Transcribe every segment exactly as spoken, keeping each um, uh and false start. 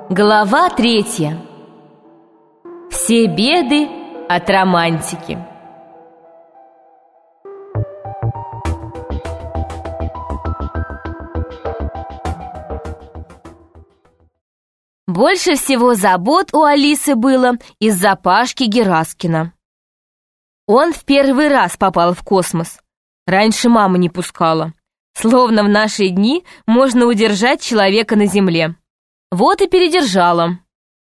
Глава третья. Все беды от романтики. Больше всего забот у Алисы было из-за Пашки Гераскина. Он в первый раз попал в космос. Раньше мама не пускала. Словно в наши дни можно удержать человека на Земле. Вот и передержала.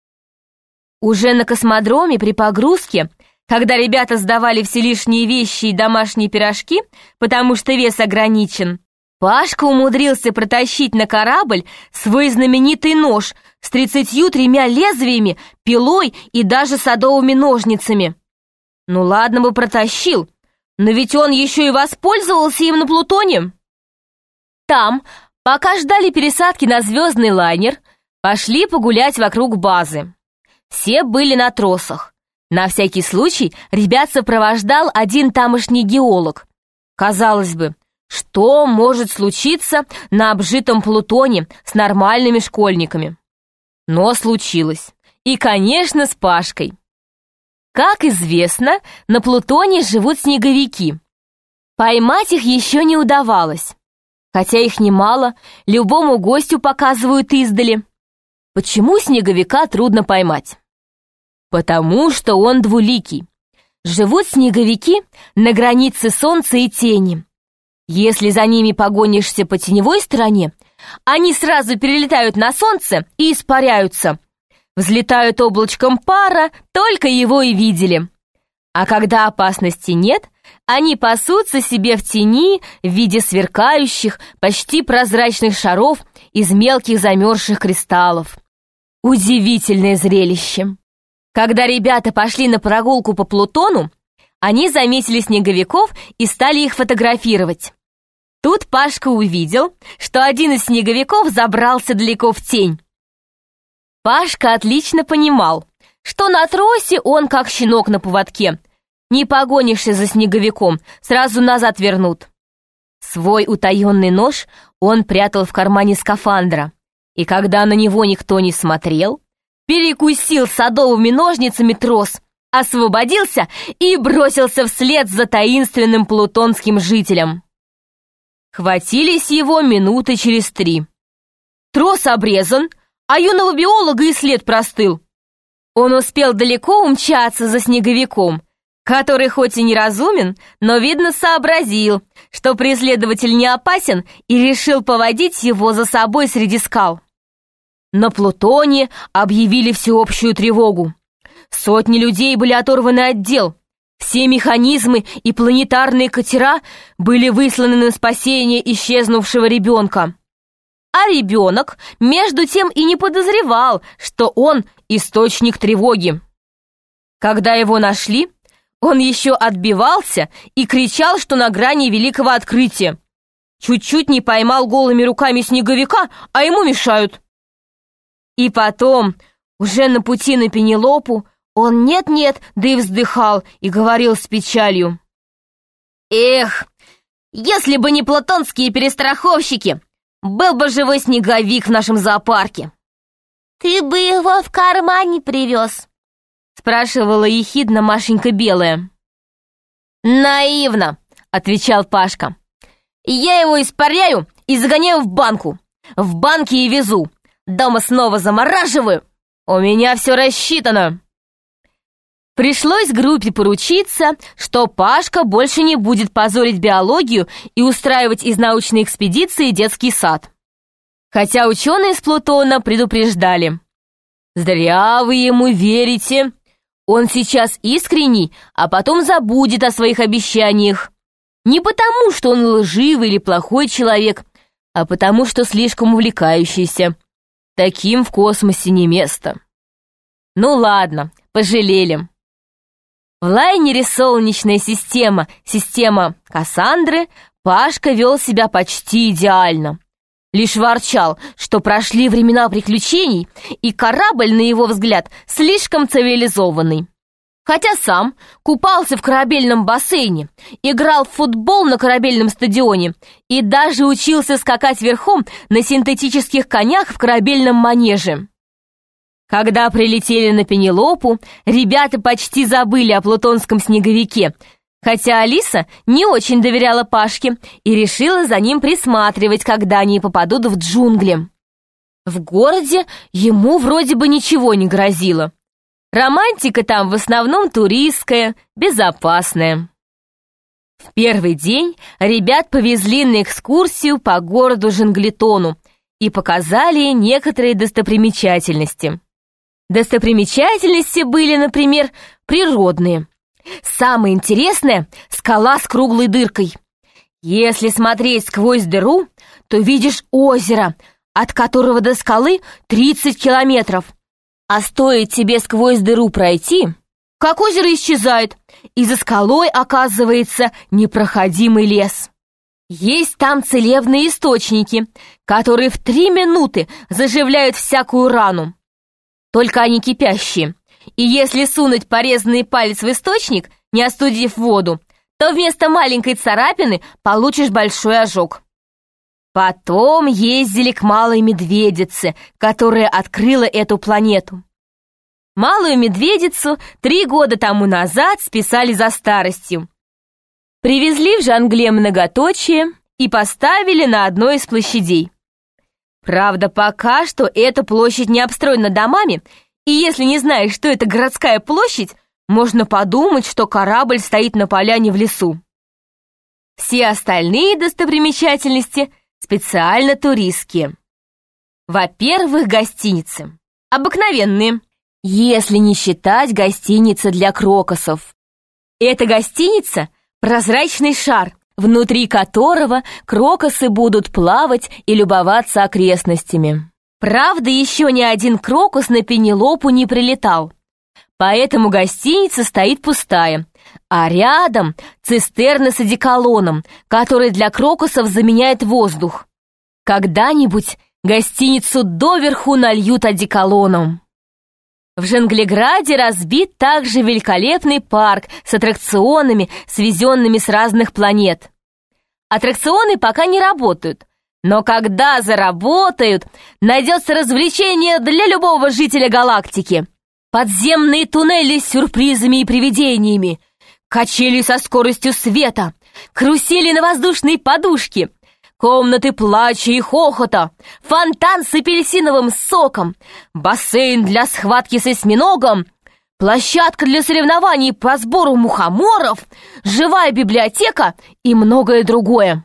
Уже на космодроме при погрузке, когда ребята сдавали все лишние вещи и домашние пирожки, потому что вес ограничен, Пашка умудрился протащить на корабль свой знаменитый нож с тридцатью тремя лезвиями, пилой и даже садовыми ножницами. Ну ладно бы протащил, но ведь он еще и воспользовался им на Плутоне. Там, пока ждали пересадки на звездный лайнер, пошли погулять вокруг базы. Все были на тросах. На всякий случай ребят сопровождал один тамошний геолог. Казалось бы, что может случиться на обжитом Плутоне с нормальными школьниками? Но случилось. И, конечно, с Пашкой. Как известно, на Плутоне живут снеговики. Поймать их еще не удавалось. Хотя их немало, любому гостю показывают издали. Почему снеговика трудно поймать? Потому что он двуликий. Живут снеговики на границе солнца и тени. Если за ними погонишься по теневой стороне, они сразу перелетают на солнце и испаряются. Взлетают облачком пара, только его и видели. А когда опасности нет, они пасутся себе в тени в виде сверкающих, почти прозрачных шаров из мелких замерзших кристаллов. Удивительное зрелище. Когда ребята пошли на прогулку по Плутону, они заметили снеговиков и стали их фотографировать. Тут Пашка увидел, что один из снеговиков забрался далеко в тень. Пашка отлично понимал, что на тросе он как щенок на поводке. Не погонишься за снеговиком, сразу назад вернут. Свой утаенный нож он прятал в кармане скафандра, и когда на него никто не смотрел, перекусил садовыми ножницами трос, освободился и бросился вслед за таинственным плутонским жителем. Хватились его минуты через три. Трос обрезан, а юного биолога и след простыл. Он успел далеко умчаться за снеговиком, который хоть и неразумен, но, видно, сообразил, что преследователь не опасен, и решил поводить его за собой среди скал. На Плутоне объявили всеобщую тревогу. Сотни людей были оторваны от дел. Все механизмы и планетарные катера были высланы на спасение исчезнувшего ребенка. А ребенок, между тем, и не подозревал, что он источник тревоги. Когда его нашли, он еще отбивался и кричал, что на грани великого открытия. Чуть-чуть не поймал голыми руками снеговика, а ему мешают. И потом, уже на пути на Пенелопу, он нет-нет, да и вздыхал, и говорил с печалью: «Эх, если бы не плутонские перестраховщики, был бы живой снеговик в нашем зоопарке». «Ты бы его в кармане привез?» — спрашивала ехидно Машенька Белая. «Наивно», — отвечал Пашка. «Я его испаряю и загоняю в банку. В банке и везу. Дома снова замораживаю. У меня все рассчитано». Пришлось группе поручиться, что Пашка больше не будет позорить биологию и устраивать из научной экспедиции детский сад. Хотя ученые с Плутона предупреждали: «Зря вы ему верите. Он сейчас искренний, а потом забудет о своих обещаниях. Не потому, что он лживый или плохой человек, а потому, что слишком увлекающийся. Таким в космосе не место». Ну ладно, пожалели. В лайнере «Солнечная система», система Кассандры, Пашка вел себя почти идеально. Лишь ворчал, что прошли времена приключений, и корабль, на его взгляд, слишком цивилизованный. Хотя сам купался в корабельном бассейне, играл в футбол на корабельном стадионе и даже учился скакать верхом на синтетических конях в корабельном манеже. Когда прилетели на Пенелопу, ребята почти забыли о плутонском снеговике, хотя Алиса не очень доверяла Пашке и решила за ним присматривать, когда они попадут в джунгли. В городе ему вроде бы ничего не грозило. Романтика там в основном туристская, безопасная. В первый день ребят повезли на экскурсию по городу Джанглитону и показали некоторые достопримечательности. Достопримечательности были, например, природные. Самое интересное — скала с круглой дыркой. Если смотреть сквозь дыру, то видишь озеро, от которого до скалы тридцать километров. А стоит тебе сквозь дыру пройти, как озеро исчезает, и за скалой оказывается непроходимый лес. Есть там целебные источники, которые в три минуты заживляют всякую рану. Только они кипящие, и если сунуть порезанный палец в источник, не остудив воду, то вместо маленькой царапины получишь большой ожог. Потом ездили к Малой Медведице, которая открыла эту планету. Малую Медведицу три года тому назад списали за старостью. Привезли в Жангле многоточие и поставили на одной из площадей. Правда, пока что эта площадь не обстроена домами, и если не знаешь, что это городская площадь, можно подумать, что корабль стоит на поляне в лесу. Все остальные достопримечательности специально туристские. Во-первых, гостиницы. Обыкновенные, если не считать гостиницы для крокусов. Эта гостиница — прозрачный шар, внутри которого крокусы будут плавать и любоваться окрестностями. Правда, еще ни один крокус на Пенелопу не прилетал, поэтому гостиница стоит пустая, а рядом цистерна с одеколоном, который для крокусов заменяет воздух. Когда-нибудь гостиницу доверху нальют одеколоном. В Джанглиграде разбит также великолепный парк с аттракционами, свезенными с разных планет. Аттракционы пока не работают, но когда заработают, найдется развлечение для любого жителя галактики. Подземные туннели с сюрпризами и привидениями, качели со скоростью света, карусели на воздушной подушке, комнаты плача и хохота, фонтан с апельсиновым соком, бассейн для схватки с осьминогом, площадка для соревнований по сбору мухоморов, живая библиотека и многое другое.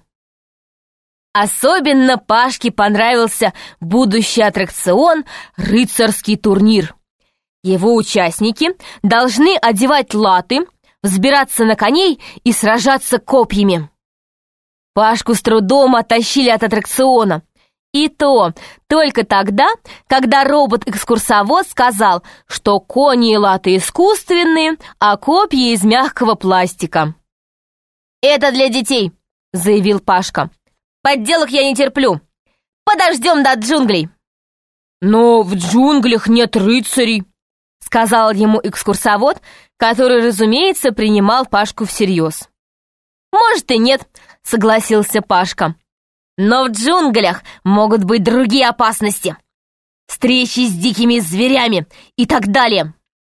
Особенно Пашке понравился будущий аттракцион «Рыцарский турнир». Его участники должны одевать латы, взбираться на коней и сражаться копьями. Пашку с трудом оттащили от аттракциона. И то только тогда, когда робот-экскурсовод сказал, что кони и латы искусственные, а копья из мягкого пластика. «Это для детей», — заявил Пашка. «Подделок я не терплю. Подождем до джунглей». «Но в джунглях нет рыцарей», — сказал ему экскурсовод, который, разумеется, принимал Пашку всерьез. «Может и нет», — согласился Пашка. «Но в джунглях могут быть другие опасности. Встречи с дикими зверями и так далее».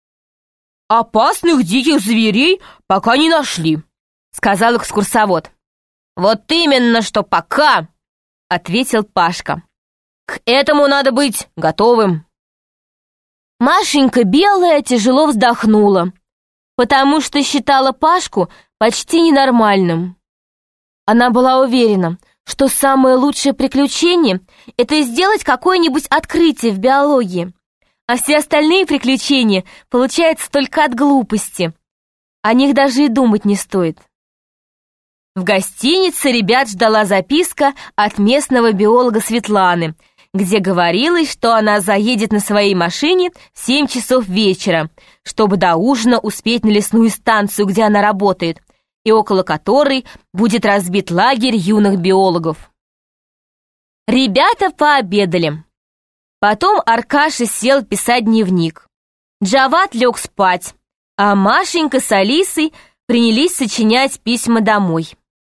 «Опасных диких зверей пока не нашли», — сказал экскурсовод. «Вот именно, что пока», — ответил Пашка. «К этому надо быть готовым». Машенька Белая тяжело вздохнула, потому что считала Пашку почти ненормальным. Она была уверена, что самое лучшее приключение — это сделать какое-нибудь открытие в биологии, а все остальные приключения получаются только от глупости. О них даже и думать не стоит. В гостинице ребят ждала записка от местного биолога Светланы, где говорилось, что она заедет на своей машине в семь часов вечера, чтобы до ужина успеть на лесную станцию, где она работает, и около которой будет разбит лагерь юных биологов. Ребята пообедали. Потом Аркаша сел писать дневник. Джавад лег спать, а Машенька с Алисой принялись сочинять письма домой.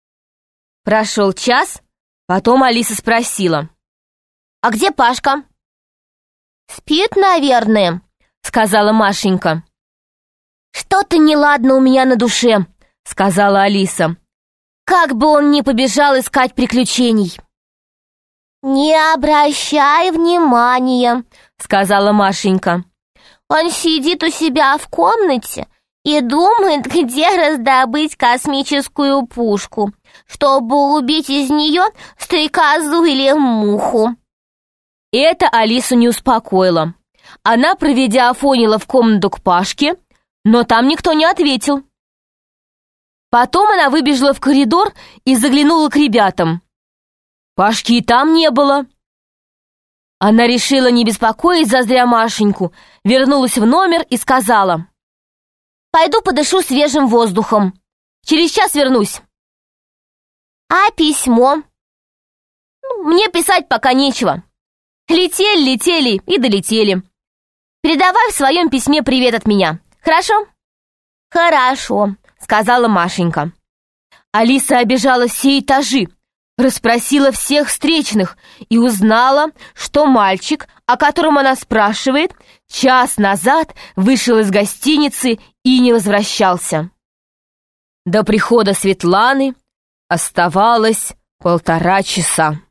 Прошел час, потом Алиса спросила: «А где Пашка?» Спит, наверное», — сказала Машенька. «Что-то неладно у меня на душе», — сказала Алиса. «Как бы он ни побежал искать приключений». «Не обращай внимания», — сказала Машенька. «Он сидит у себя в комнате и думает, где раздобыть космическую пушку, чтобы убить из нее стрекозу или муху». Это Алису не успокоило. Она, проведя Афонила в комнату к Пашке, но там никто не ответил. Потом она выбежала в коридор и заглянула к ребятам. Пашки и там не было. Она решила не беспокоить зазря Машеньку, вернулась в номер и сказала: «Пойду подышу свежим воздухом. Через час вернусь». «А письмо?» «Мне писать пока нечего. Летели, летели и долетели. Передавай в своем письме привет от меня, хорошо?» «Хорошо», — сказала Машенька. Алиса обежала все этажи, расспросила всех встречных и узнала, что мальчик, о котором она спрашивает, час назад вышел из гостиницы и не возвращался. До прихода Светланы оставалось полтора часа.